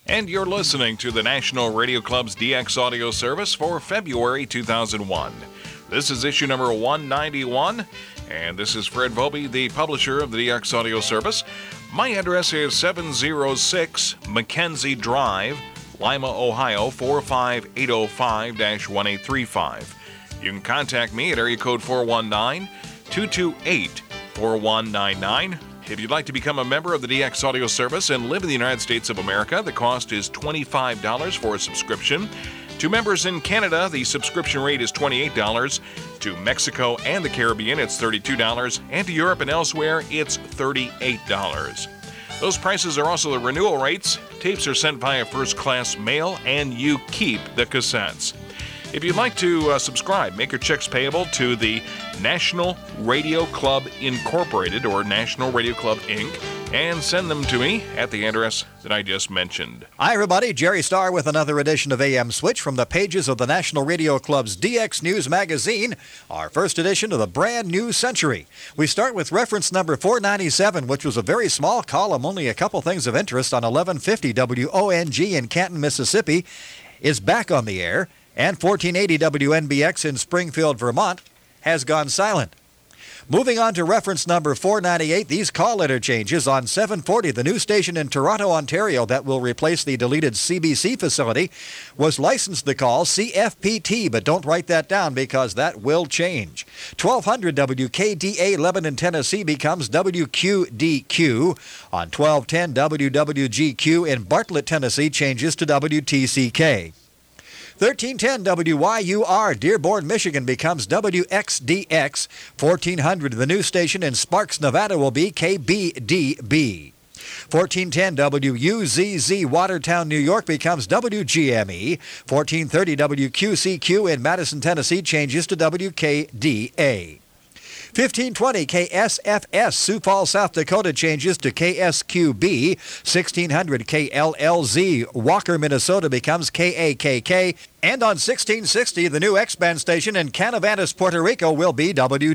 And you're listening to the National Radio Club's DX audio service for February 2001. This is issue number 191, and this is Fred Vobie, the publisher of the DX audio service. My address is 706 Mackenzie Drive, Lima, Ohio, 45805-1835. You can contact me at area code 419-228-4199. If you'd like to become a member of the DX audio service and live in the United States of America, the cost is $25 for a subscription. To members in Canada, the subscription rate is $28. To Mexico and the Caribbean, it's $32. And to Europe and elsewhere, it's $38. Those prices are also the renewal rates. Tapes are sent via first-class mail, and you keep the cassettes. If you'd like to subscribe, make your checks payable to the National Radio Club Incorporated, or National Radio Club Inc., and send them to me at the address that I just mentioned. Hi, everybody. Jerry Starr with another edition of AM Switch from the pages of the National Radio Club's DX News magazine, our first edition of the brand new century. We start with reference number 497, which was a very small column, only a couple things of interest, on 1150 WONG in Canton, Mississippi, is back on the air, and 1480 WNBX in Springfield, Vermont, has gone silent. Moving on to reference number 498, these call letter changes on 740, the new station in Toronto, Ontario that will replace the deleted CBC facility, was licensed to call CFPT, but don't write that down because that will change. 1200 WKDA Lebanon, Tennessee becomes WQDQ. On 1210 WWGQ in Bartlett, Tennessee changes to WTCK. 1310 WYUR, Dearborn, Michigan becomes WXDX. 1400, the new station in Sparks, Nevada will be KBDB. 1410 WUZZ, Watertown, New York becomes WGME. 1430 WQCQ in Madison, Tennessee changes to WKDA. 1520 KSFS, Sioux Falls, South Dakota changes to KSQB. 1600 KLLZ, Walker, Minnesota becomes KAKK. And on 1660, the new X-band station in Canavantas, Puerto Rico will be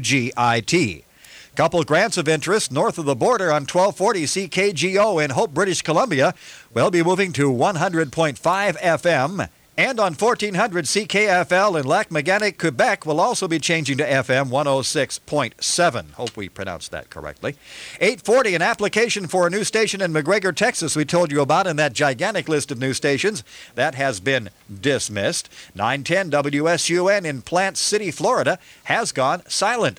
WGIT. Couple grants of interest north of the border on 1240 CKGO in Hope, British Columbia will be moving to 100.5 FM. And on 1400 CKFL in Lac-Mégantic, Quebec will also be changing to FM 106.7. Hope we pronounced that correctly. 840, an application for a new station in McGregor, Texas we told you about in that gigantic list of new stations. That has been dismissed. 910 WSUN in Plant City, Florida has gone silent.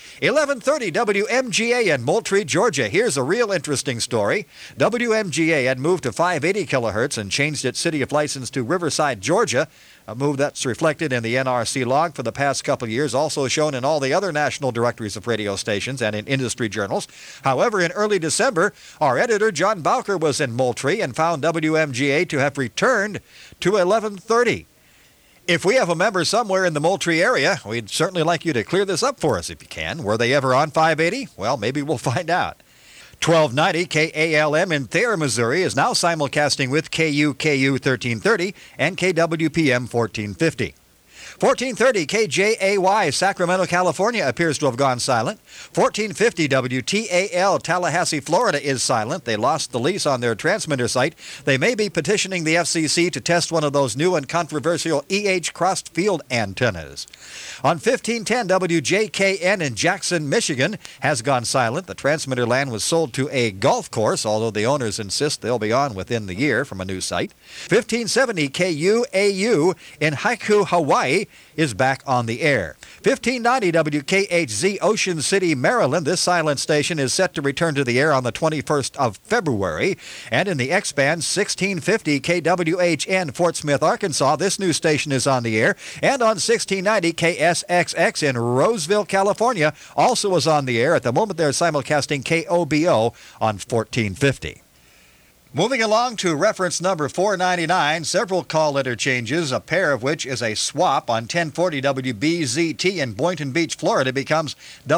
1130 WMGA in Moultrie, Georgia. Here's a real interesting story. WMGA had moved to 580 kilohertz and changed its city of license to Riverside, Georgia, a move that's reflected in the NRC log for the past couple of years, also shown in all the other national directories of radio stations and in industry journals. However, in early December, our editor, John Bowker, was in Moultrie and found WMGA to have returned to 1130. If we have a member somewhere in the Moultrie area, we'd certainly like you to clear this up for us if you can. Were they ever on 580? Well, maybe we'll find out. 1290 KALM in Thayer, Missouri is now simulcasting with KUKU 1330 and KWPM 1450. 1430 KJAY, Sacramento, California appears to have gone silent. 1450 WTAL, Tallahassee, Florida is silent. They lost the lease on their transmitter site. They may be petitioning the FCC to test one of those new and controversial crossed field antennas. On 1510 WJKN in Jackson, Michigan has gone silent. The transmitter land was sold to a golf course, although the owners insist they'll be on within the year from a new site. 1570 KUAU in Haiku, Hawaii is back on the air. 1590 WKHZ, Ocean City, Maryland. This silent station is set to return to the air on the 21st of February. And in the X-band, 1650 KWHN, Fort Smith, Arkansas. This new station is on the air. And on 1690 KSXX in Roseville, California, also is on the air. At the moment, they're simulcasting KOBO on 1450. Moving along to reference number 499, several call letter changes, a pair of which is a swap. On 1040 WBZT in Boynton Beach, Florida becomes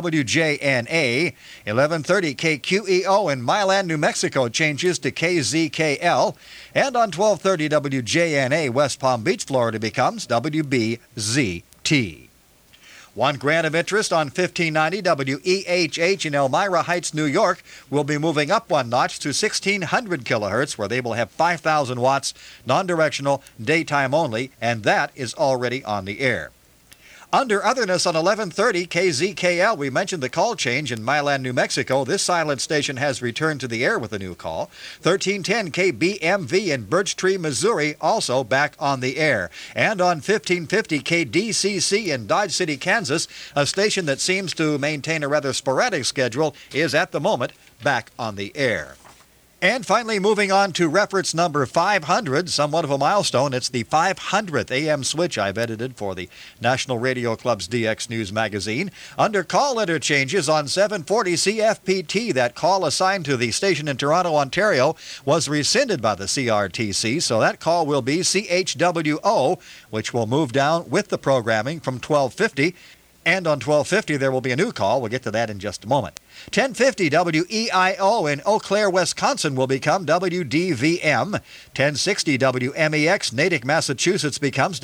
WJNA. 1130 KQEO in Milan, New Mexico changes to KZKL. And on 1230 WJNA, West Palm Beach, Florida becomes WBZT. One grant of interest on 1590 WEHH in Elmira Heights, New York, will be moving up one notch to 1600 kilohertz, where they will have 5,000 watts, non-directional, daytime only, and that is already on the air. Under otherness on 1130 KZKL, we mentioned the call change in Milan, New Mexico. This silent station has returned to the air with a new call. 1310 KBMV in Birch Tree, Missouri, also back on the air. And on 1550 KDCC in Dodge City, Kansas, a station that seems to maintain a rather sporadic schedule, is at the moment back on the air. And finally, moving on to reference number 500, somewhat of a milestone. It's the 500th AM switch I've edited for the National Radio Club's DX News magazine. Under call letter changes on 740 CFPT, that call assigned to the station in Toronto, Ontario, was rescinded by the CRTC, so that call will be CHWO, which will move down with the programming from 1250. And on 1250, there will be a new call. We'll get to that in just a moment. 1050 WEIO in Eau Claire, Wisconsin will become WDVM. 1060 WMEX Natick, Massachusetts becomes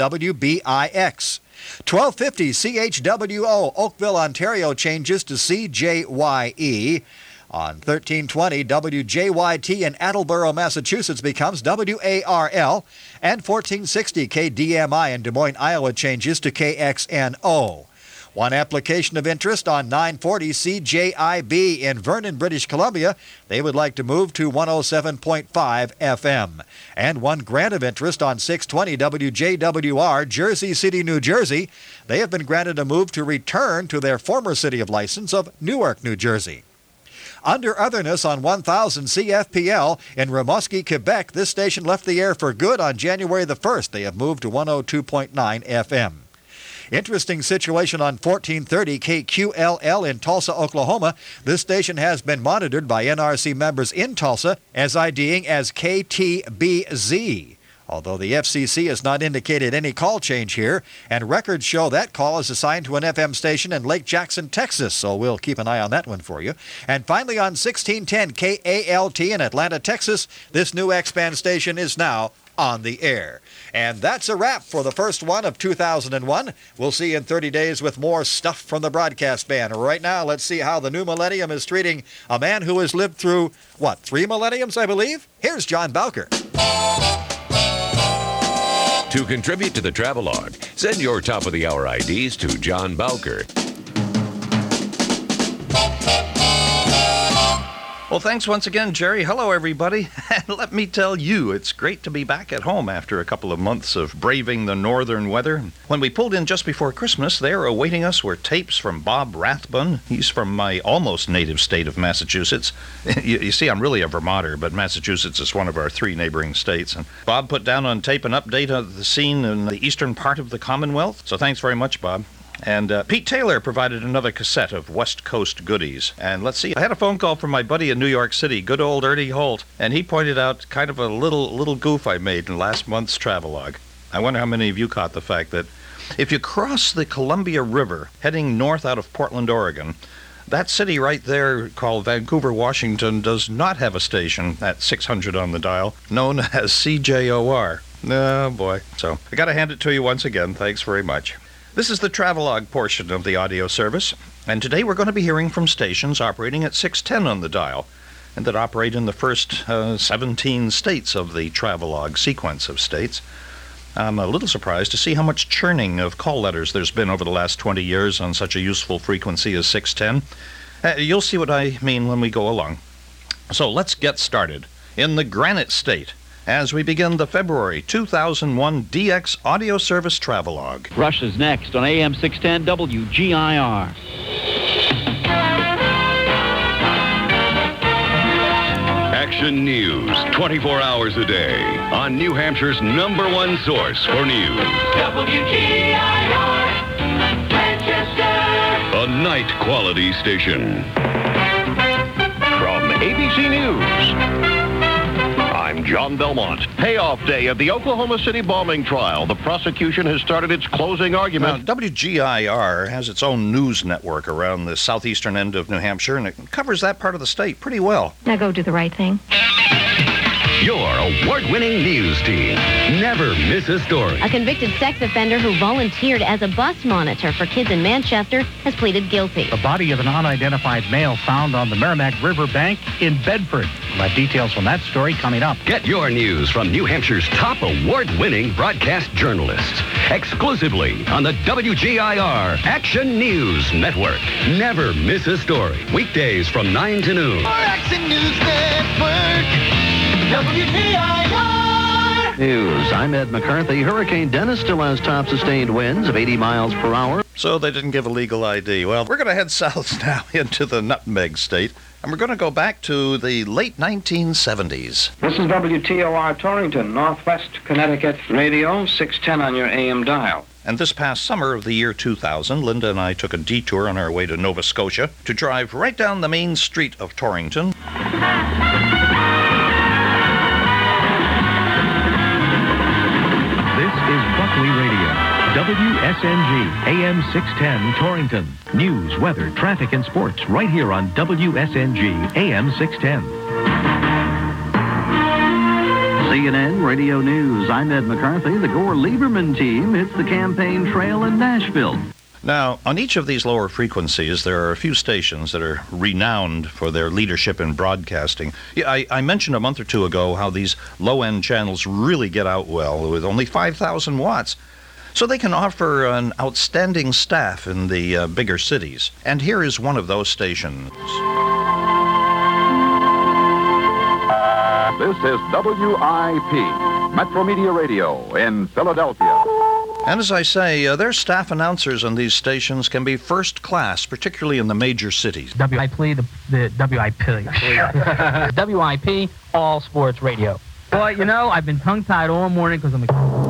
WBIX. 1250 CHWO Oakville, Ontario changes to CJYE. On 1320, WJYT in Attleboro, Massachusetts becomes WARL. And 1460 KDMI in Des Moines, Iowa changes to KXNO. One application of interest on 940 CJIB in Vernon, British Columbia. They would like to move to 107.5 FM. And one grant of interest on 620 WJWR, Jersey City, New Jersey. They have been granted a move to return to their former city of license of Newark, New Jersey. Under otherness on 1000 CFPL in Rimouski, Quebec, this station left the air for good on January the 1st. They have moved to 102.9 FM. Interesting situation on 1430 KQLL in Tulsa, Oklahoma. This station has been monitored by NRC members in Tulsa as IDing as KTBZ. Although the FCC has not indicated any call change here, and records show that call is assigned to an FM station in Lake Jackson, Texas, so we'll keep an eye on that one for you. And finally on 1610 KALT in Atlanta, Texas, this new X-band station is now on the air. And that's a wrap for the first one of 2001. We'll see you in 30 days with more stuff from the broadcast band. Right now, let's see how the new millennium is treating a man who has lived through, 3 millenniums, I believe? Here's John Bowker. To contribute to the Travelogue, send your top-of-the-hour IDs to John Bowker. Well, thanks once again, Jerry. Hello, everybody. And let me tell you, it's great to be back at home after a couple of months of braving the northern weather. When we pulled in just before Christmas, there awaiting us were tapes from Bob Rathbun. He's from my almost native state of Massachusetts. You see, I'm really a Vermonter, but Massachusetts is one of our 3 neighboring states. And Bob put down on tape an update of the scene in the eastern part of the Commonwealth. So thanks very much, Bob. And Pete Taylor provided another cassette of West Coast goodies. And let's see, I had a phone call from my buddy in New York City, good old Ernie Holt, and he pointed out kind of a little goof I made in last month's Travelogue. I wonder how many of you caught the fact that if you cross the Columbia River heading north out of Portland, Oregon, that city right there called Vancouver, Washington, does not have a station at 600 on the dial, known as CJOR. Oh, boy. So I got to hand it to you once again. Thanks very much. This is the Travelogue portion of the audio service, and today we're going to be hearing from stations operating at 610 on the dial, and that operate in the first 17 states of the Travelogue sequence of states. I'm a little surprised to see how much churning of call letters there's been over the last 20 years on such a useful frequency as 610. You'll see what I mean when we go along. So let's get started. In the Granite State, as we begin the February 2001 DX Audio Service Travelogue. Rush is next on AM 610 WGIR. Action News, 24 hours a day on New Hampshire's #1 source for news. WGIR, Manchester. A night quality station. From ABC News, I'm John Belmont. Payoff day of the Oklahoma City bombing trial. The prosecution has started its closing argument. Now, WGIR has its own news network around the southeastern end of New Hampshire, and it covers that part of the state pretty well. Now go do the right thing. your award-winning news team. Never miss a story. A convicted sex offender who volunteered as a bus monitor for kids in Manchester has pleaded guilty. The body of an unidentified male found on the Merrimack River bank in Bedford. We'll have details from that story coming up. Get your news from New Hampshire's top award-winning broadcast journalists. Exclusively on the WGIR Action News Network. Never miss a story. Weekdays from 9 to noon. Our Action News Network. WGIR. News. I'm Ed McCarthy. Hurricane Dennis still has top sustained winds of 80 miles per hour. So they didn't give a legal ID. Well, we're going to head south now into the Nutmeg State, and we're going to go back to the late 1970s. This is WTOR Torrington, Northwest Connecticut Radio, 610 on your AM dial. And this past summer of the year 2000, Linda and I took a detour on our way to Nova Scotia to drive right down the main street of Torrington. This is Buckley Radio, WSNG, AM 610, Torrington. News, weather, traffic, and sports right here on WSNG, AM 610. CNN Radio News. I'm Ed McCarthy. The Gore Lieberman team hits the campaign trail in Nashville. Now, on each of these lower frequencies, there are a few stations that are renowned for their leadership in broadcasting. Yeah, I mentioned a month or two ago how these low-end channels really get out well with only 5,000 watts. So they can offer an outstanding staff in the bigger cities. And here is one of those stations. This is WIP, Metro Media Radio in Philadelphia. And as I say, their staff announcers on these stations can be first class, particularly in the major cities. WIP, the WIP. WIP, all sports radio. Well, you know, I've been tongue-tied all morning because I'm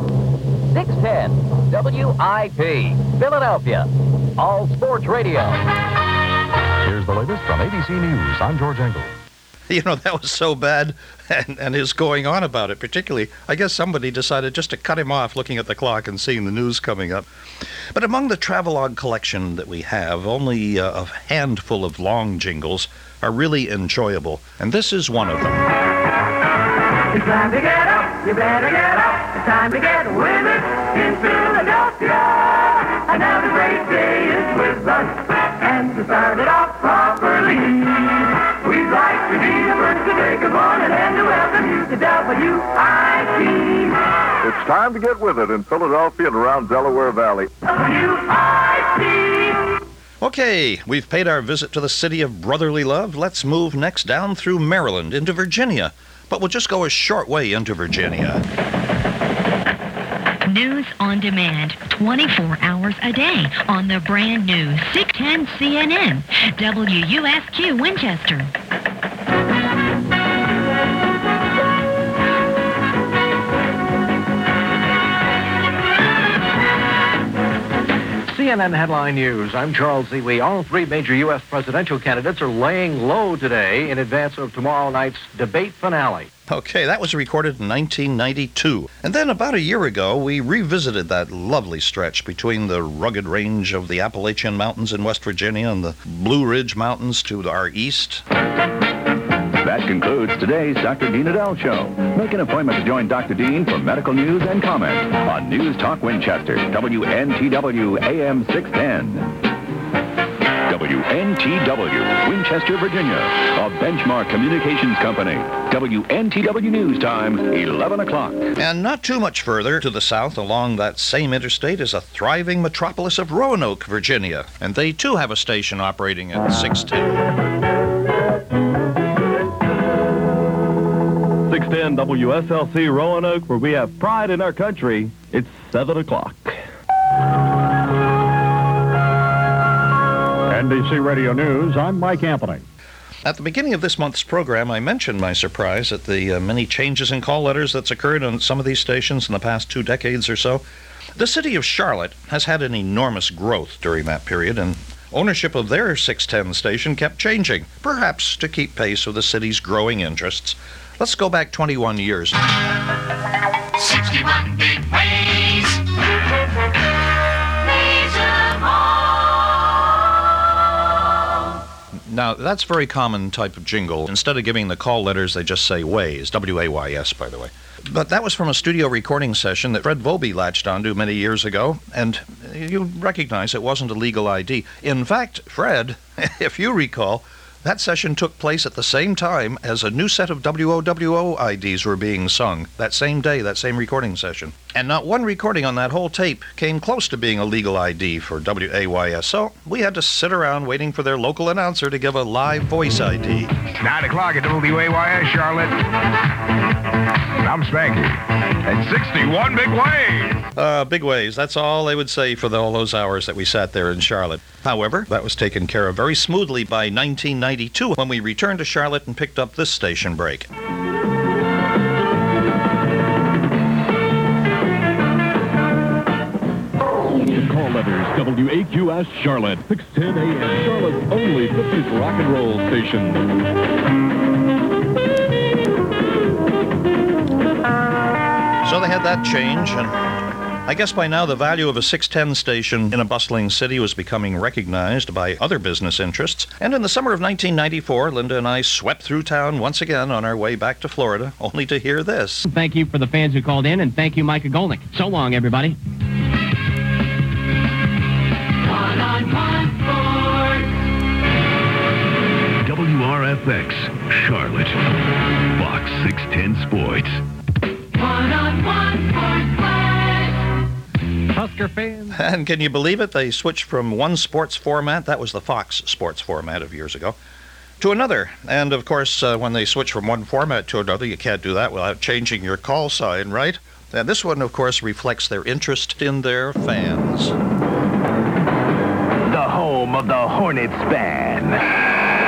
610 WIP, Philadelphia, all sports radio. Here's the latest from ABC News. I'm George Engel. You know, that was so bad, and his going on about it, particularly, I guess somebody decided just to cut him off looking at the clock and seeing the news coming up. But among the travelogue collection that we have, only a handful of long jingles are really enjoyable, and this is one of them. It's time to get up, you better get up. It's time to get with it in Philadelphia. Another great day is with us, and to start it off properly, we'd like to be the first to take a morning and to welcome you to WIP. It's time to get with it in Philadelphia and around Delaware Valley. WIP. Okay, we've paid our visit to the city of brotherly love. Let's move next down through Maryland into Virginia. But we'll just go a short way into Virginia. News on demand, 24 hours a day on the brand new 610 CNN, WUSQ Winchester. CNN Headline News. I'm Charles Zewe. All three major U.S. presidential candidates are laying low today in advance of tomorrow night's debate finale. Okay, that was recorded in 1992. And then about a year ago, we revisited that lovely stretch between the rugged range of the Appalachian Mountains in West Virginia and the Blue Ridge Mountains to our east. That concludes today's Dr. Dean Adele Show. Make an appointment to join Dr. Dean for medical news and comment on News Talk Winchester, WNTW AM 610. WNTW, Winchester, Virginia, a Benchmark Communications company. WNTW News Time, 11 o'clock. And not too much further to the south along that same interstate is a thriving metropolis of Roanoke, Virginia. And they too have a station operating at 610. 610 WSLC Roanoke, where we have pride in our country. It's 7 o'clock. NBC Radio News, I'm Mike Anthony. At the beginning of this month's program, I mentioned my surprise at the many changes in call letters that's occurred on some of these stations in the past 2 decades or so. The city of Charlotte has had an enormous growth during that period, and ownership of their 610 station kept changing, perhaps to keep pace with the city's growing interests. Let's go back 21 years. 61 big ways. Now, that's a very common type of jingle. Instead of giving the call letters, they just say Ways, W-A-Y-S, by the way. But that was from a studio recording session that Fred Volby latched onto many years ago, and you recognize it wasn't a legal ID. In fact, Fred, if you recall, that session took place at the same time as a new set of WOWO IDs were being sung. That same day, that same recording session. And not one recording on that whole tape came close to being a legal ID for WAYS. So we had to sit around waiting for their local announcer to give a live voice ID. 9 o'clock at WAYS, Charlotte. I'm Spanky. At 61 Big Ways. Big Ways. That's all they would say for all those hours that we sat there in Charlotte. However, that was taken care of very smoothly by 1992 when we returned to Charlotte and picked up this station break. Call letters WAQS Charlotte, 610 AM, Charlotte's only 50s rock and roll station. So they had that change, and I guess by now the value of a 610 station in a bustling city was becoming recognized by other business interests. And in the summer of 1994, Linda and I swept through town once again on our way back to Florida, only to hear this. Thank you for the fans who called in, and thank you, Micah Golnick. So long, everybody. WRFX, Charlotte, Fox 610 Sports. Husker fans. And can you believe it? They switched from one sports format, that was the Fox sports format of years ago, to another. And of course, when they switch from one format to another, you can't do that without changing your call sign, right? And this one, of course, reflects their interest in their fans. The home of the Hornets fan.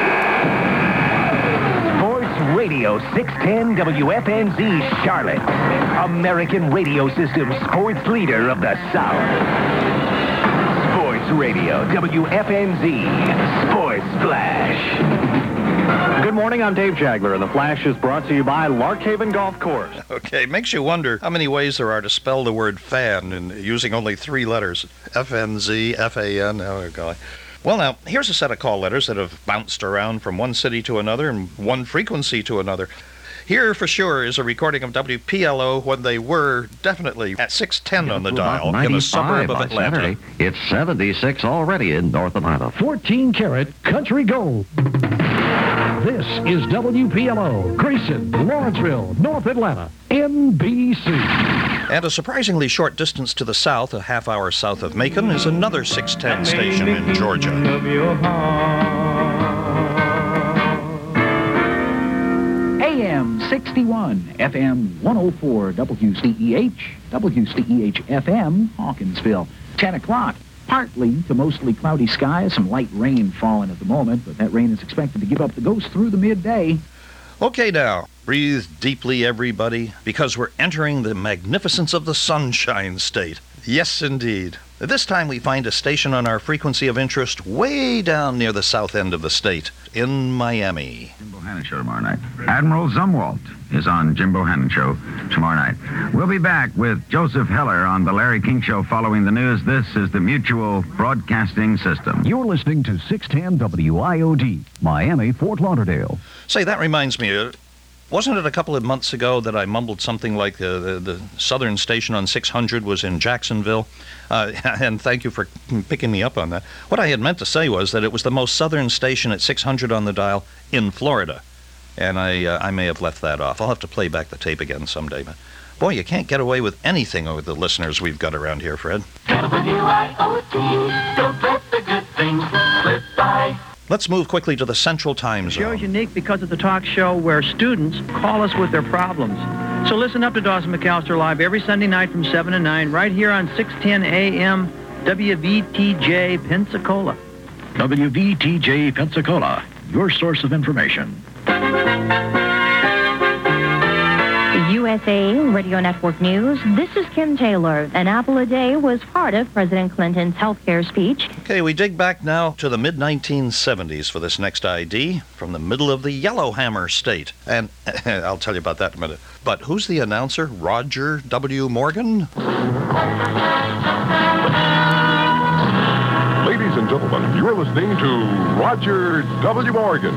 Radio 610 WFNZ Charlotte, American radio system sports leader of the South. Sports Radio WFNZ Sports Flash. Good morning, I'm Dave Jagler, and the Flash is brought to you by Larkhaven Golf Course. Okay, makes you wonder how many ways there are to spell the word fan and using only 3 letters. FNZ, FAN, oh God. Well, now, here's a set of call letters that have bounced around from one city to another and one frequency to another. Here, for sure, is a recording of WPLO when they were definitely at 610 on the dial in the suburb of Atlanta. Saturday. It's 76 already in North Atlanta. 14-karat country gold. This is WPLO, Grayson, Lawrenceville, North Atlanta, NBC. And a surprisingly short distance to the south, a half hour south of Macon, is another 610 station in Georgia. AM 61, FM 104, WCEH, WCEH-FM, Hawkinsville. 10 o'clock, partly to mostly cloudy skies, some light rain falling at the moment, but that rain is expected to give up the ghost through the midday. Okay now, breathe deeply everybody, because we're entering the magnificence of the Sunshine State. Yes, indeed. This time we find a station on our frequency of interest way down near the south end of the state, in Miami. Jimbo Hannon Show tomorrow night. Admiral Zumwalt is on Jimbo Hannon Show tomorrow night. We'll be back with Joseph Heller on the Larry King Show following the news. This is the Mutual Broadcasting System. You're listening to 610 WIOD, Miami, Fort Lauderdale. Say, that reminds me, wasn't it a couple of months ago that I mumbled something like the southern station on 600 was in Jacksonville? And thank you for picking me up on that. What I had meant to say was that it was the most southern station at 600 on the dial in Florida. And I may have left that off. I'll have to play back the tape again someday. But boy, you can't get away with anything with the listeners we've got around here, Fred. WIOD, don't let the good things slip by. Let's move quickly to the Central Time Zone. The show is unique because it's a talk show where students call us with their problems. So listen up to Dawson McAllister Live every Sunday night from 7 to 9 right here on 610 AM WVTJ Pensacola. WVTJ Pensacola, your source of information. USA Radio Network News. This is Kim Taylor. An apple a day was part of President Clinton's health care speech. Okay, we dig back now to the mid-1970s for this next ID from the middle of the Yellowhammer State. And I'll tell you about that in a minute. But who's the announcer? Roger W. Morgan? Ladies and gentlemen, you're listening to Roger W. Morgan.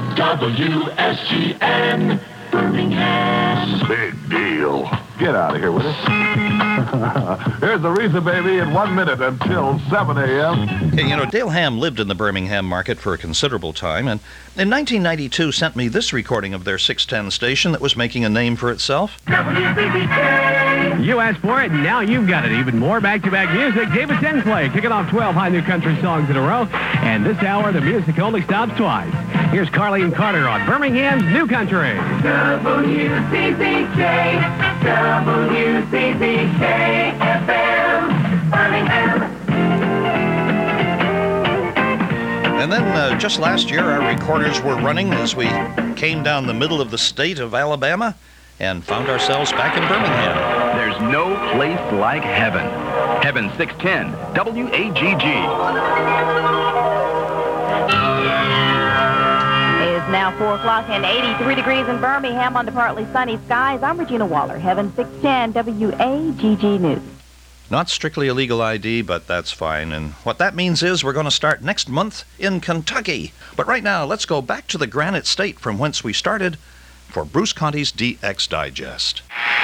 WSGN Birmingham. Big deal. Get out of here with it. Here's the Risa Baby in 1 minute until 7 a.m. Hey, you know, Dale Ham lived in the Birmingham market for a considerable time, and in 1992 sent me this recording of their 610 station that was making a name for itself. You asked for it, and now you've got it. Even more back-to-back music. David Tinsley kicking off 12 high new country songs in a row, and this hour the music only stops twice. Here's Carleen Carter on Birmingham's New Country. WCCK, WCCK FM, Birmingham. And then just last year, our recorders were running as we came down the middle of the state of Alabama and found ourselves back in Birmingham. There's no place like heaven. Heaven 610, WAGG. It's now 4 o'clock and 83 degrees in Birmingham under partly sunny skies. I'm Regina Waller, Heaven 610, WAGG News. Not strictly a legal ID, but that's fine. And what that means is we're going to start next month in Kentucky. But right now, let's go back to the Granite State from whence we started for Bruce Conti's DX Digest.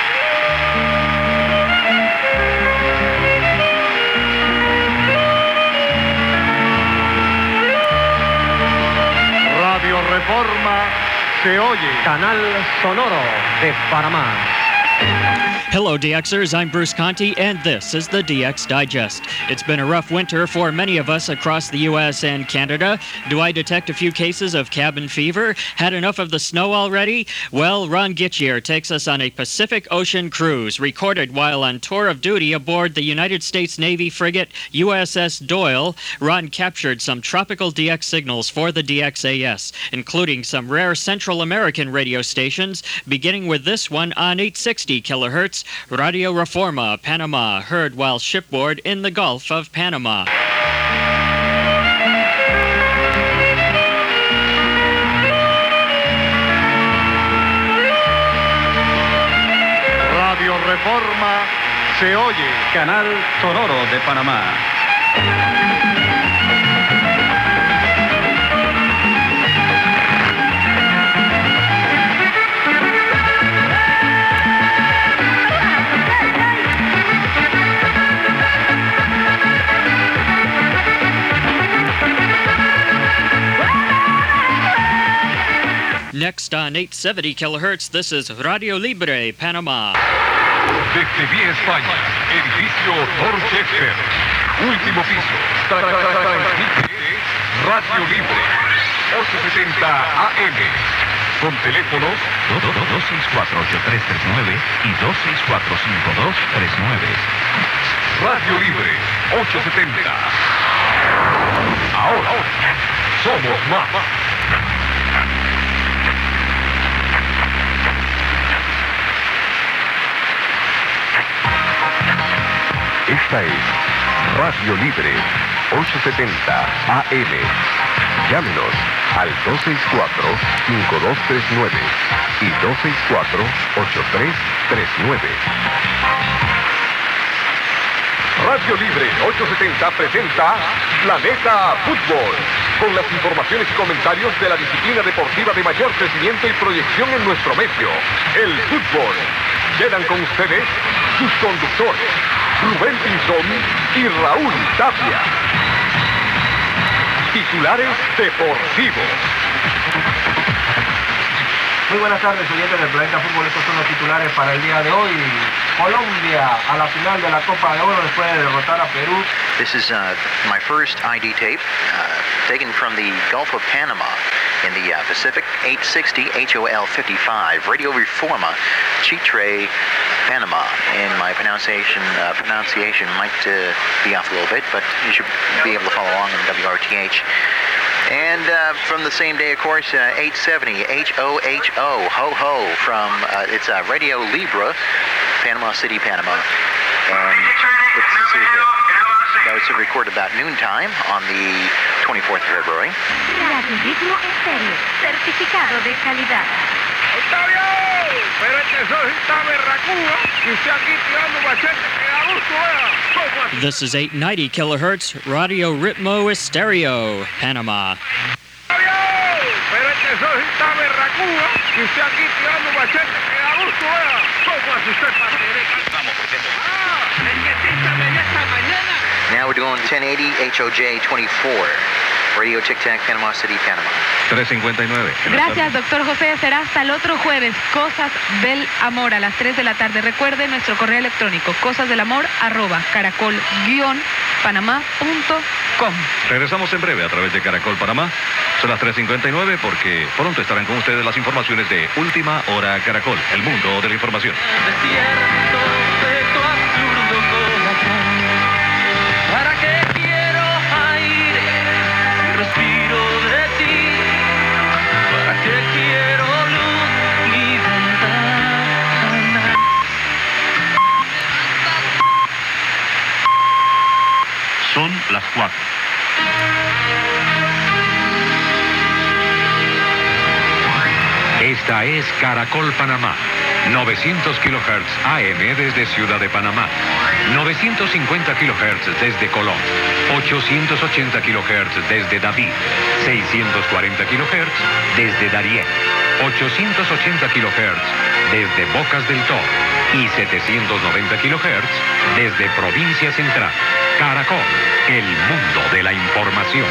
Radio Reforma se oye. Canal Sonoro de Panamá. Hello, DXers. I'm Bruce Conti, and this is the DX Digest. It's been a rough winter for many of us across the U.S. and Canada. Do I detect a few cases of cabin fever? Had enough of the snow already? Well, Ron Gitchier takes us on a Pacific Ocean cruise, recorded while on tour of duty aboard the United States Navy frigate USS Doyle. Ron captured some tropical DX signals for the DXAS, including some rare Central American radio stations, beginning with this one on 860 kilohertz. Radio Reforma, Panama, heard while shipboard in the Gulf of Panama. Radio Reforma se oye. Canal Sonoro de Panamá. Next on 870 kilohertz, this is Radio Libre, Panama. Desde Vía España, edificio Dorchester, último piso. Transmite Radio Libre, 870 AM. Con teléfonos 264-8339 y 264-5239. Radio Libre, 870. Ahora, somos más. Esta es Radio Libre 870 AM. Llámenos al 264-5239 y 264-8339. Radio Libre 870 presenta Planeta Fútbol, con las informaciones y comentarios de la disciplina deportiva de mayor crecimiento y proyección en nuestro medio, el fútbol. Quedan con ustedes sus conductores, Rubén Pinzón y Raúl Tapia. Titulares deportivos. Muy buenas tardes, oyentes del Planeta Fútbol. Estos son los titulares para el día de hoy. Colombia a la final de la Copa de Oro después de derrotar a Perú. This is my first ID tape taken from the Gulf of Panama in the Pacific, 860 HOL 55, Radio Reforma, Chitre, Panama. And my pronunciation might be off a little bit, but you should be able to follow along in WRTH. And from the same day, of course, 870 HOHO, ho-ho, from, it's Radio Libre, Panama City, Panama. And let's see here. That was recorded about noontime on the 24th of February. Ritmo estéreo, certificado de calidad. Está bien, pero este sol está berracudo y This is 890 kilohertz, Radio Ritmo Estéreo, Panama. Pero este sol está berracudo, y usted aquí tirando machete, que a gusto, vea. ¿Cómo hace usted para querer? Vamos, porque... es que píntame ya esta mañana. Now we're doing 1080 HOJ 24. Radio Tic Tac, Panama City, Panama. 3:59. Gracias, doctor José. Será hasta el otro jueves. Cosas del Amor a las 3 de la tarde. Recuerde nuestro correo electrónico, cosasdelamor@caracol-panamá.com. Regresamos en breve a través de Caracol Panamá. Son las 3:59 porque pronto estarán con ustedes las informaciones de Última Hora Caracol, el mundo de la información. ¿Para qué quiero aire si respiro de ti? ¿Para qué quiero luz y ventana? Son las 4. Esta es Caracol Panamá. 900 kHz AM desde Ciudad de Panamá. 950 kHz desde Colón. 880 kHz desde David. 640 kHz desde Darién. 880 kHz desde Bocas del Toro. Y 790 kHz desde Provincia Central. Caracol, el mundo de la información.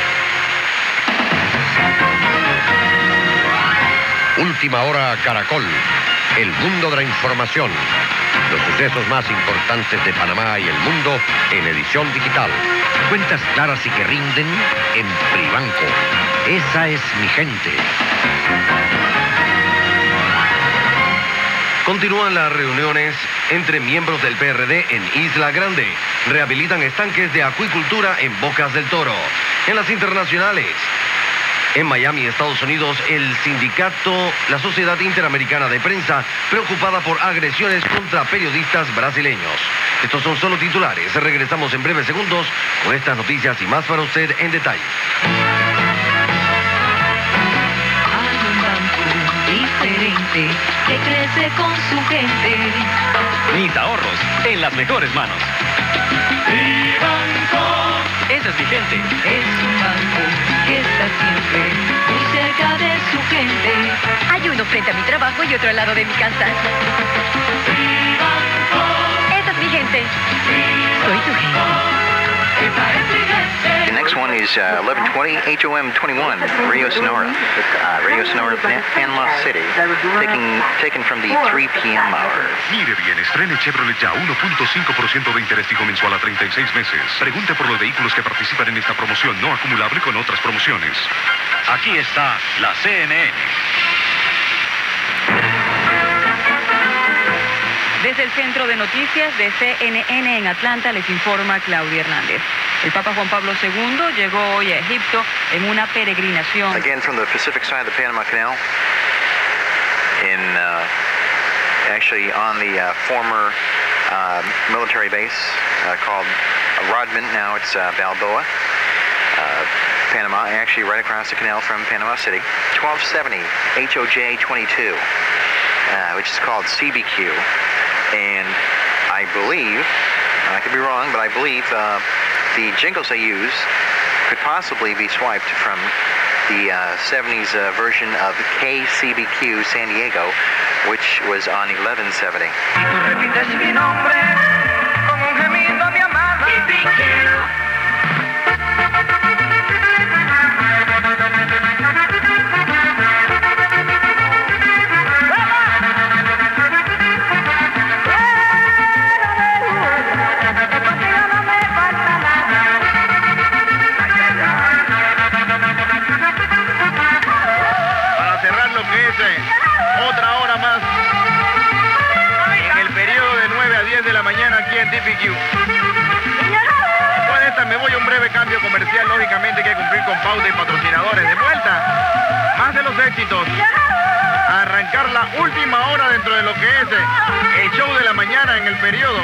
Última Hora Caracol, el mundo de la información. Los sucesos más importantes de Panamá y el mundo en edición digital. Cuentas claras y que rinden en Pribanco. Esa es mi gente. Continúan las reuniones entre miembros del PRD en Isla Grande. Rehabilitan estanques de acuicultura en Bocas del Toro. En las internacionales, en Miami, Estados Unidos, el sindicato, la Sociedad Interamericana de Prensa, preocupada por agresiones contra periodistas brasileños. Estos son solo titulares. Regresamos en breves segundos con estas noticias y más para usted en detalle. Hay un banco diferente que crece con su gente. Mis ahorros en las mejores manos. Banco. Esa es mi gente. Es un banco que está siempre muy cerca de su gente. Hay uno frente a mi trabajo y otro al lado de mi casa. Esa es mi gente. Soy tu gente. The next one is 1120 HOM 21, Rio Sonora. Rio Sonora, Panama City, taken from the 3 p.m. hour. Mire bien, estrene Chevrolet ya 1.5% de interés fijo mensual a 36 meses. Pregunte por los vehículos que participan en esta promoción no acumulable con otras promociones. Aquí está la CNN. Desde el Centro de Noticias de CNN en Atlanta les informa Claudia Hernández. El Papa Juan Pablo II llegó hoy a Egipto en una peregrinación. Again from the Pacific side of the Panama Canal, actually on the former military base called Rodman. Now it's Balboa, Panama. Actually, right across the canal from Panama City. 1270 HOJ 22, which is called CBQ. And I believe, I could be wrong, but I believe the jingles they use could possibly be swiped from the 70s version of KCBQ San Diego, which was on 1170. Otra hora más en el periodo de 9 a 10 de la mañana aquí en TPQ. Después de esta me voy a un breve cambio comercial. Lógicamente hay que cumplir con pauta y patrocinadores. De vuelta, más de los éxitos. A arrancar la última hora dentro de lo que es el show de la mañana en el periodo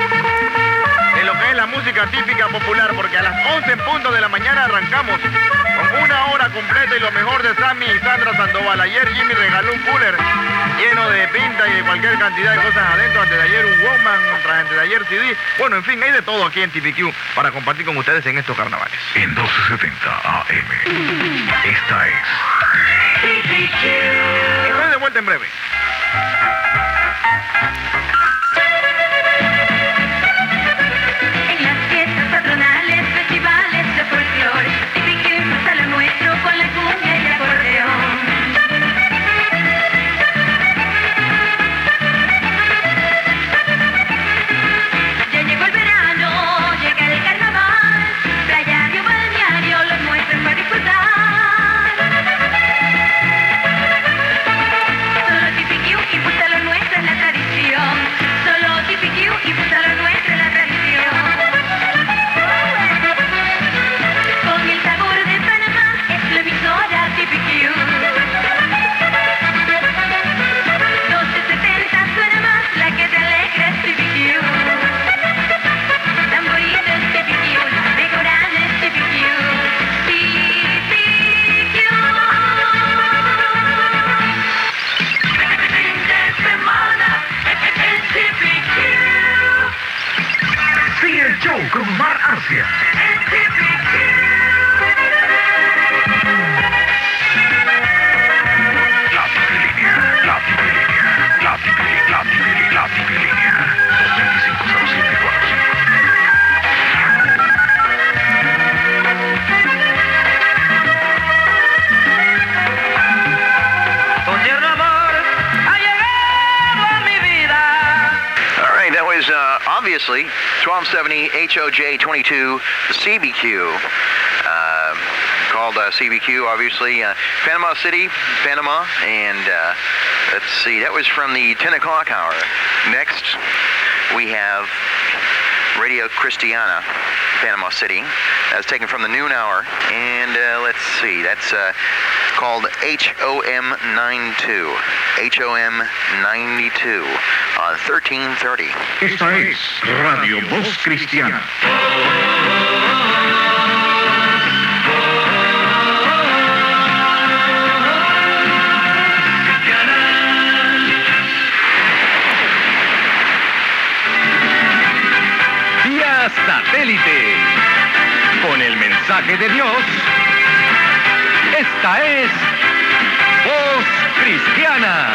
de lo que es la música típica popular, porque a las 11 en punto de la mañana arrancamos con una hora completa y lo mejor de Sammy y Sandra Sandoval. Ayer Jimmy regaló un cooler lleno de pinta y de cualquier cantidad de cosas adentro. Antes de ayer un Walkman, antes de ayer CD. Bueno, en fin, hay de todo aquí en TPQ para compartir con ustedes en estos carnavales. En 1270 AM. Esta es TPQ. Estoy de vuelta en breve. En las fiestas patronales, festivales de folclore, TPQ impulsa lo nuestro con la cumbia y el acordeón. Ya llegó el verano, llega el carnaval, playario, balneario, los nuestros para disfrutar. Solo TPQ impulsa lo nuestro en la tradición. Solo TPQ impulsa lo nuestro en la tradición. Con el sabor de Panamá es la emisora TPQ. 1270 suena más, la que te alegra es TPQ. Tamboritos TPQ, decoranes TPQ. Fin de semana en TPQ. Sigue el show con Mar Asia. En TPQ. La Tipilínea. 225-0745. Con tierno amor ha llegado a mi vida. All right, that was obviously 1270 HOJ 22 CBQ. Called CBQ, obviously. Panama City, Panama. And let's see, that was from the 10 o'clock hour. Next, we have Radio Cristiana, Panama City. That's taken from the noon hour. And let's see, that's called HOM 92. HOM 92 on 1330. Esta es Radio Voz Cristiana. Vía satélite. Con el mensaje de Dios. Esta es Voz Cristiana.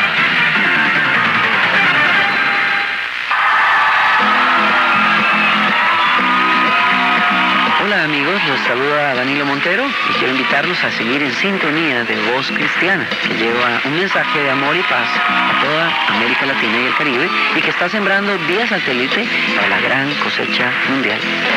Hola amigos, los saluda Danilo Montero y quiero invitarlos a seguir en sintonía de Voz Cristiana, que lleva un mensaje de amor y paz a toda América Latina y el Caribe y que está sembrando vía satélite para la gran cosecha mundial.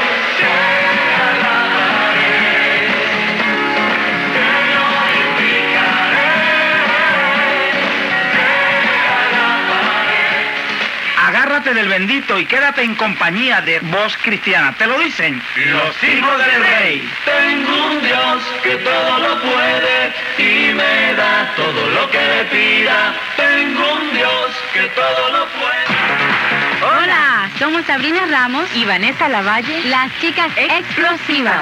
Agárrate del bendito y quédate en compañía de Voz Cristiana. ¿Te lo dicen? Los hijos del rey. Tengo un Dios que todo lo puede y me da todo lo que le pida. Tengo un Dios que todo lo puede. Hola, somos Sabrina Ramos y Vanessa Lavalle, las chicas explosivas.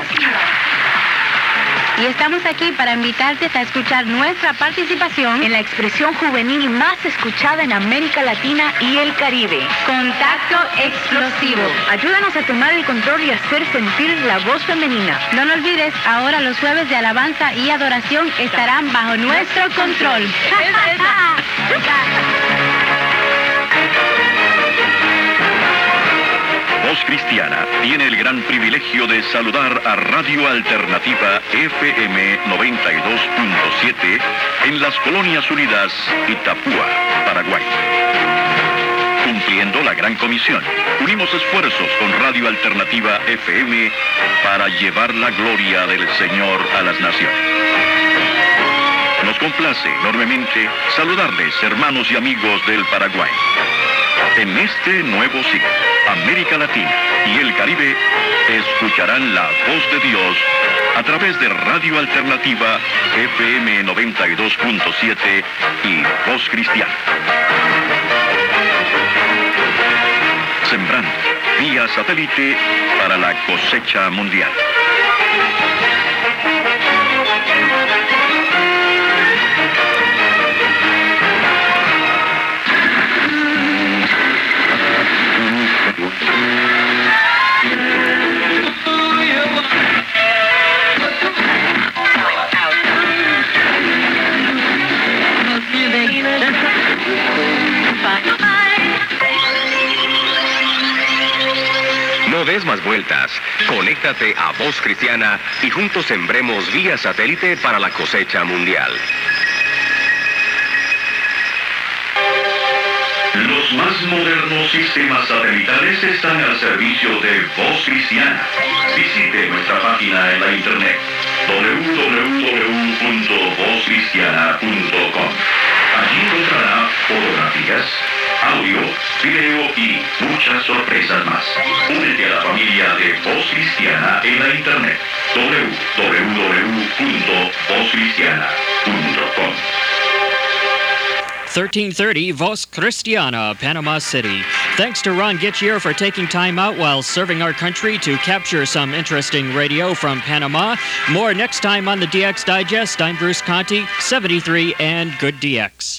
Y estamos aquí para invitarte a escuchar nuestra participación en la expresión juvenil más escuchada en América Latina y el Caribe. Contacto Explosivo. Ayúdanos a tomar el control y hacer sentir la voz femenina. No lo olvides, ahora los jueves de alabanza y adoración estarán bajo nuestro control. Voz Cristiana tiene el gran privilegio de saludar a Radio Alternativa FM 92.7 en las Colonias Unidas, Itapúa, Paraguay. Cumpliendo la gran comisión, unimos esfuerzos con Radio Alternativa FM para llevar la gloria del Señor a las naciones. Nos complace enormemente saludarles, hermanos y amigos del Paraguay. En este nuevo siglo, América Latina y el Caribe escucharán la voz de Dios a través de Radio Alternativa FM 92.7 y Voz Cristiana. Sembrando vía satélite para la cosecha mundial. No des más vueltas. Conéctate a Voz Cristiana y juntos sembremos vía satélite para la cosecha mundial. Los más modernos sistemas satelitales están al servicio de Voz Cristiana. Visite nuestra página en la internet www.vozcristiana.com. Allí encontrará fotografías, audio, video y muchas sorpresas más. Únete a la familia de Voz Cristiana en la internet www.vozcristiana.com. 1330 Voz Cristiana, Panama City. Thanks to Ron Gitchier for taking time out while serving our country to capture some interesting radio from Panama. More next time on the DX Digest. I'm Bruce Conti, 73 and good DX.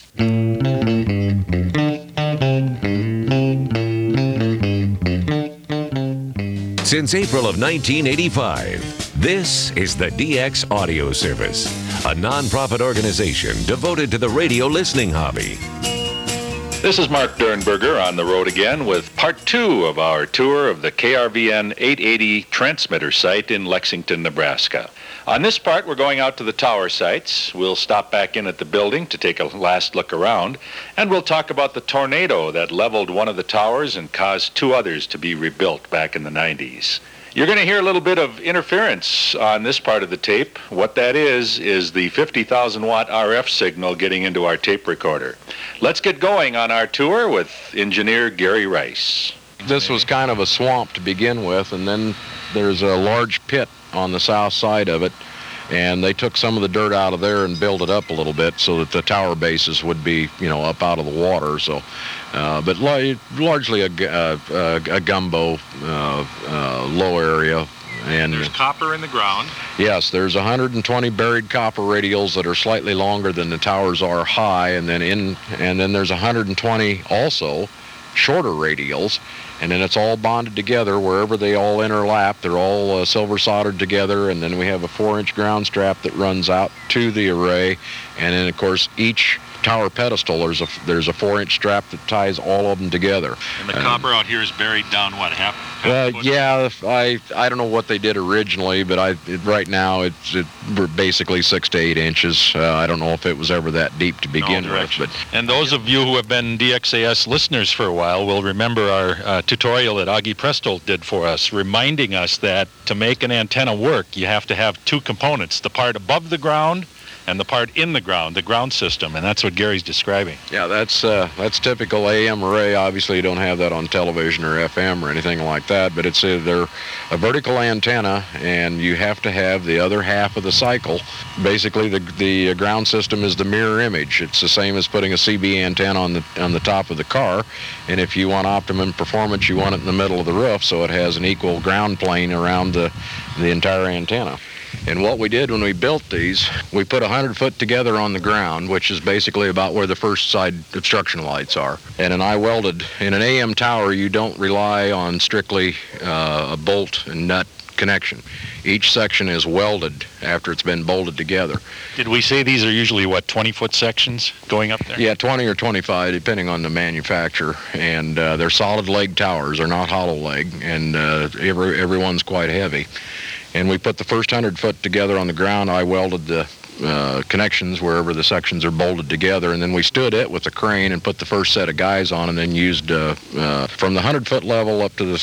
Since April of 1985, this is the DX Audio Service, a non-profit organization devoted to the radio listening hobby. This is Mark Dernberger on the road again with part 2 of our tour of the KRVN 880 transmitter site in Lexington, Nebraska. On this part, we're going out to the tower sites. We'll stop back in at the building to take a last look around, and we'll talk about the tornado that leveled one of the towers and caused 2 others to be rebuilt back in the 90s. You're going to hear a little bit of interference on this part of the tape. What that is the 50,000-watt RF signal getting into our tape recorder. Let's get going on our tour with engineer Gary Rice. This was kind of a swamp to begin with, and then there's a large pit on the south side of it, and they took some of the dirt out of there and built it up a little bit so that the tower bases would be, up out of the water. So, but largely a gumbo low area. And there's copper in the ground. Yes, there's 120 buried copper radials that are slightly longer than the towers are high, and then there's 120 also shorter radials. And then it's all bonded together wherever they all interlap. They're all silver soldered together, and then we have a 4-inch ground strap that runs out to the array. And then, of course, each tower pedestal, there's a 4-inch strap that ties all of them together. And the copper out here is buried down, what, half yeah, I don't know what they did originally, but right now it's basically 6 to 8 inches. I don't know if it was ever that deep to begin with. But and those of you who have been DXAS listeners for a while will remember our tutorial that Augie Presto did for us, reminding us that to make an antenna work, you have to have 2 components, the part above the ground and the part in the ground system, and that's what Gary's describing. Yeah, that's typical AM array. Obviously, you don't have that on television or FM or anything like that, but they're a vertical antenna, and you have to have the other half of the cycle. Basically, the ground system is the mirror image. It's the same as putting a CB antenna on the top of the car, and if you want optimum performance, you want it in the middle of the roof so it has an equal ground plane around the entire antenna. And what we did when we built these, we put 100 foot together on the ground, which is basically about where the first side obstruction lights are. And then I welded. In an AM tower, you don't rely on strictly a bolt and nut connection. Each section is welded after it's been bolted together. Did we say these are usually, 20-foot sections going up there? Yeah, 20 or 25, depending on the manufacturer. And they're solid leg towers. They're not hollow leg, and everyone's quite heavy. And we put the first 100 foot together on the ground. I welded the connections wherever the sections are bolted together, and then we stood it with a crane and put the first set of guys on, and then used from the 100-foot level up to the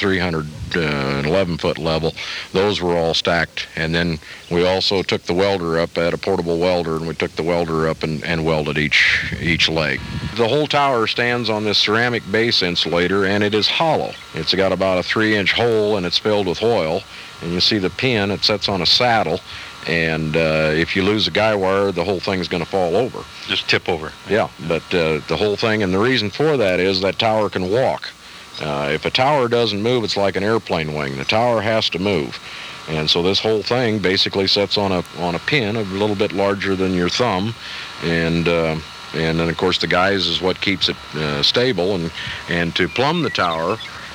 311-foot level. Those were all stacked, and then we also took the welder up. I had a portable welder, and we took the welder up and welded each leg. The whole tower stands on this ceramic base insulator, and it is hollow. It's got about a 3-inch hole, and it's filled with oil. And you see the pin, it sets on a saddle, and if you lose a guy wire, the whole thing's going to fall over. Just tip over. Yeah, but the whole thing, and the reason for that is that tower can walk. If a tower doesn't move, it's like an airplane wing. The tower has to move. And so this whole thing basically sets on a pin a little bit larger than your thumb, and then, of course, the guys is what keeps it stable. And to plumb the tower,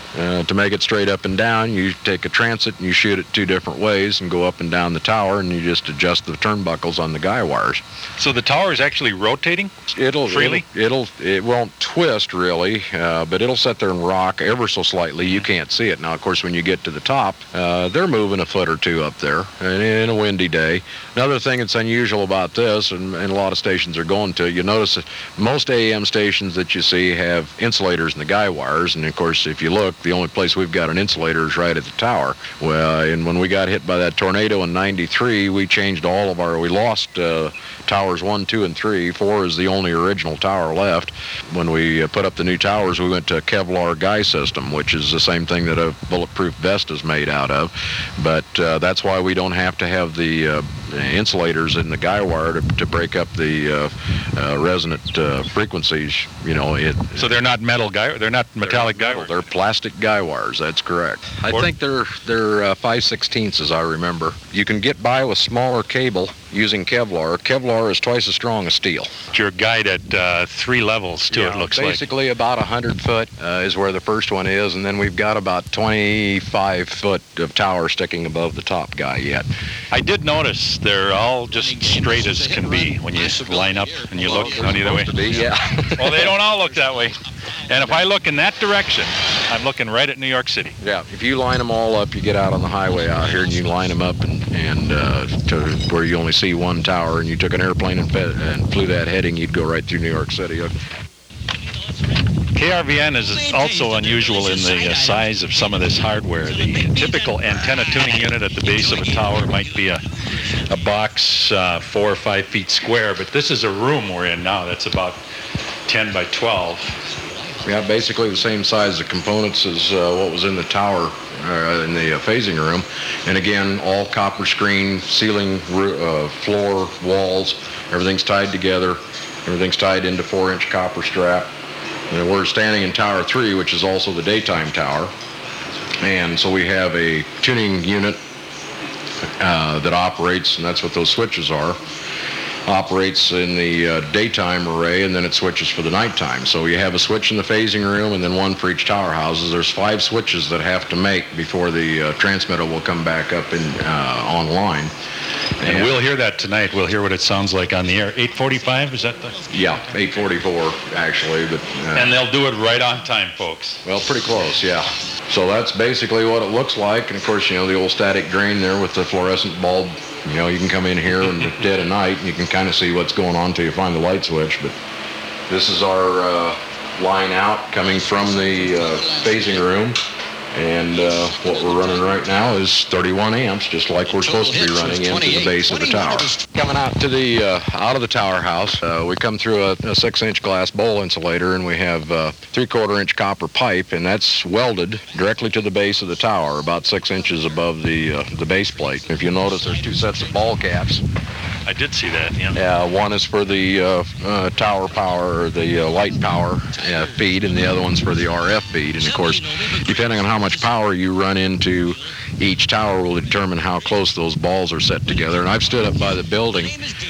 To make it straight up and down, you take a transit and you shoot it 2 different ways and go up and down the tower, and you just adjust the turnbuckles on the guy wires. So the tower is actually rotating freely? It won't twist really, but it'll sit there and rock ever so slightly. You can't see it. Now, of course, when you get to the top, they're moving a foot or 2 up there in a windy day. Another thing that's unusual about this, and a lot of stations are going to, you notice that most AM stations that you see have insulators in the guy wires, and of course, if you look, the only place we've got an insulator is right at the tower. Well, and when we got hit by that tornado in '93, we changed we lost towers 1, 2, and 3. 4 is the only original tower left. When we put up the new towers, we went to a Kevlar guy system, which is the same thing that a bulletproof vest is made out of. But that's why we don't have to have the insulators in the guy wire to break up the resonant frequencies. So they're not metallic guy wires. They're plastic guy wires. That's correct. I think they're 5/16, as I remember. You can get by with smaller cable using Kevlar. Kevlar is twice as strong as steel. You're guide at 3 levels too. It looks basically about 100 foot is where the first one is, and then we've got about 25 foot of tower sticking above the top guy yet. I did notice they're all just straight as can be when you line up and you look on either way. Well, they don't all look that way. And if I look in that direction, I'm looking right at New York City. Yeah, if you line them all up, you get out on the highway out here and you line them up and to where you only see one tower, and you took an airplane and flew that heading, you'd go right through New York City. KRVN is also unusual in the size of some of this hardware. The typical antenna tuning unit at the base of a tower might be a box 4 or 5 feet square, but this is a room we're in now that's about 10 by 12. Yeah, basically the same size of components as what was in the tower, in the phasing room. And again, all copper screen, ceiling, floor, walls, everything's tied together. Everything's tied into 4-inch copper strap. And we're standing in Tower 3, which is also the daytime tower. And so we have a tuning unit that operates, and that's what those switches are. Operates in the daytime array, and then it switches for the nighttime. So you have a switch in the phasing room and then one for each tower houses. There's 5 switches that have to make before the transmitter will come back up online. And we'll hear that tonight. We'll hear what it sounds like on the air. 8:45, is that the? Yeah, 8:44 actually. But and they'll do it right on time, folks. Well, pretty close, yeah. So that's basically what it looks like. And of course, the old static drain there with the fluorescent bulb. You can come in here in the dead of night and you can kind of see what's going on until you find the light switch. But this is our line out coming from the phasing room. And what we're running right now is 31 amps, just like we're supposed to be running into the base of the tower. Coming out to the out of the tower house, we come through a 6-inch glass bowl insulator, and we have 3/4-inch copper pipe, and that's welded directly to the base of the tower, about 6 inches above the base plate. If you notice, there's 2 sets of ball caps. I did see that, yeah. Yeah, one is for the tower power, or the light power feed, and the other one's for the RF feed. And of course, depending on how much power you run into each tower will determine how close those balls are set together. And I've stood up by the building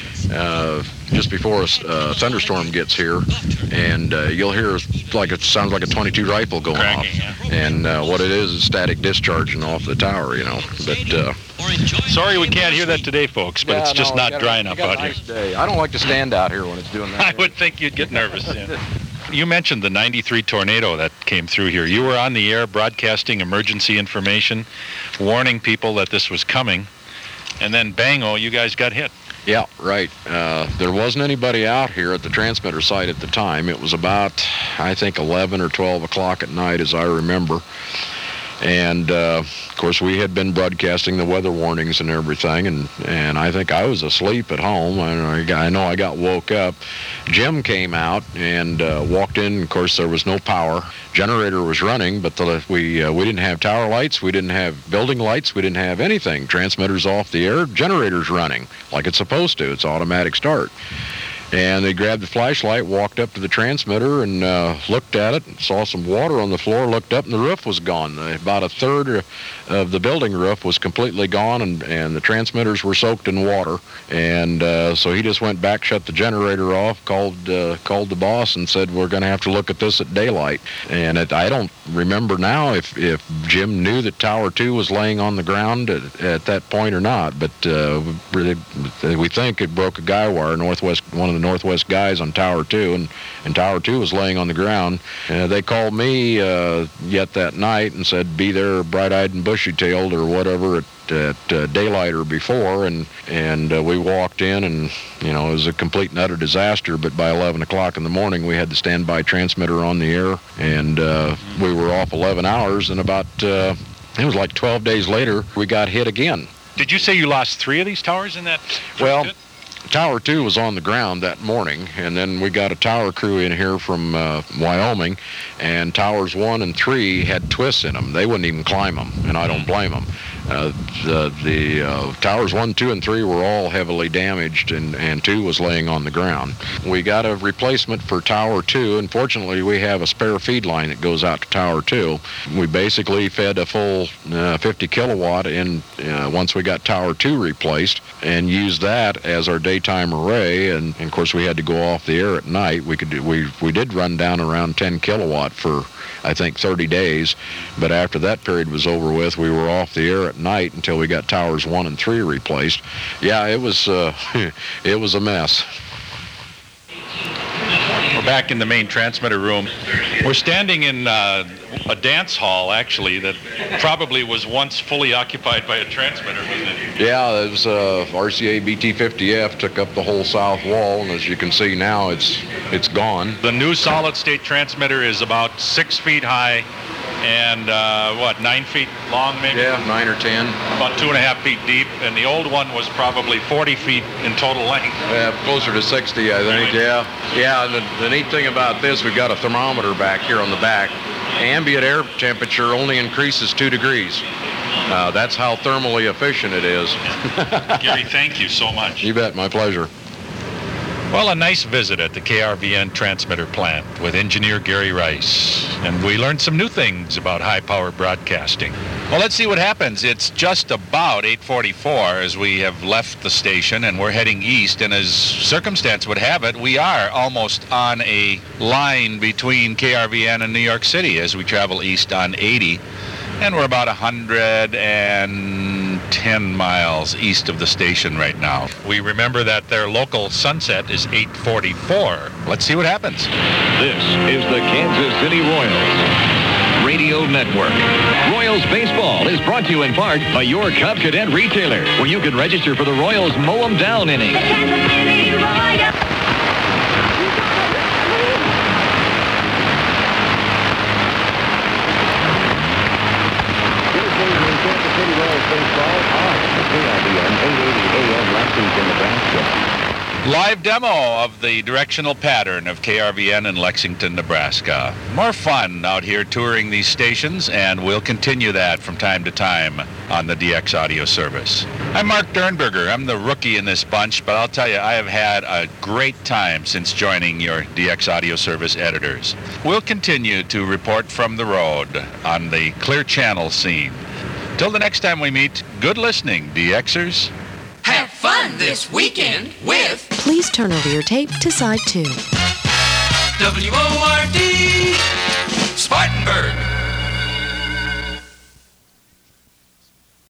just before a thunderstorm gets here, and you'll hear it sounds like a .22 rifle going off. Yeah. And what it is static discharging off the tower, But sorry we can't hear that today, folks, but it's just not dry enough out here. Day. I don't like to stand out here when it's doing that. I would think you'd get nervous. Yeah. You mentioned the '93 tornado that came through here. You were on the air broadcasting emergency information, warning people that this was coming, and then bango, you guys got hit. Yeah, right. There wasn't anybody out here at the transmitter site at the time. It was about, I think, 11 or 12 o'clock at night, as I remember. And, of course, we had been broadcasting the weather warnings and everything, and I think I was asleep at home. I know I got woke up. Jim came out and walked in. Of course, there was no power. Generator was running, but we didn't have tower lights. We didn't have building lights. We didn't have anything. Transmitter's off the air. Generator's running like it's supposed to. It's automatic start. And they grabbed the flashlight, walked up to the transmitter, and looked at it, and saw some water on the floor, looked up, and the roof was gone. About a third of the building roof was completely gone, and the transmitters were soaked in water. And so he just went back, shut the generator off, called the boss, and said, we're going to have to look at this at daylight. And I don't remember now if Jim knew that Tower 2 was laying on the ground at that point or not, but we think it broke a guy wire, one of the Northwest guys on Tower 2, and Tower 2 was laying on the ground. They called me yet that night and said, be there bright-eyed and bushy-tailed or whatever at daylight or before, and we walked in, and it was a complete and utter disaster. But by 11 o'clock in the morning, we had the standby transmitter on the air, and we were off 11 hours, and about it was like 12 days later, we got hit again. Did you say you lost 3 of these towers in that? Well, Tower 2 was on the ground that morning, and then we got a tower crew in here from Wyoming, and Towers 1 and 3 had twists in them. They wouldn't even climb them, and I don't blame them. The Towers 1, 2, and 3 were all heavily damaged, and 2 was laying on the ground. We got a replacement for Tower 2. Unfortunately, we have a spare feed line that goes out to Tower 2. We basically fed a full 50 kilowatt in once we got Tower 2 replaced, and used that as our daytime array. And of course, we had to go off the air at night. We did run down around 10 kilowatt for, I think, 30 days, but after that period was over with, we were off the air at night until we got Towers 1 and 3 replaced. Yeah, it was it was a mess. We're back in the main transmitter room. We're standing in a dance hall, actually, that probably was once fully occupied by a transmitter, wasn't it? Yeah, it was RCA BT50F took up the whole south wall, and as you can see now, it's gone. The new solid-state transmitter is about 6 feet high and 9 feet long, maybe? Yeah, 9 or 10. About 2.5 feet deep, and the old one was probably 40 feet in total length. Yeah, closer to 60, I think. Yeah. And the neat thing about this, we've got a thermometer back here on the back. Ambient air temperature only increases 2 degrees. That's how thermally efficient it is. Gary, thank you so much. You bet, my pleasure. Well, a nice visit at the KRVN transmitter plant with engineer Gary Rice. And we learned some new things about high-power broadcasting. Well, let's see what happens. It's just about 8:44 as we have left the station and we're heading east. And as circumstance would have it, we are almost on a line between KRVN and New York City as we travel east on 80. And we're about 110 miles east of the station right now. We remember that their local sunset is 8:44. Let's see what happens. This is the Kansas City Royals Radio Network. Royals Baseball is brought to you in part by your Cub Cadet retailer, where you can register for the Royals Mow 'em Down inning. The Kansas City Royals. Live demo of the directional pattern of KRVN in Lexington, Nebraska. More fun out here touring these stations, and we'll continue that from time to time on the DX audio service. I'm Mark Dernberger. I'm the rookie in this bunch, but I'll tell you, I have had a great time since joining your DX audio service editors. We'll continue to report from the road on the Clear Channel scene. Till the next time we meet, good listening, DXers. Have fun this weekend with... Please turn over your tape to side 2. WORD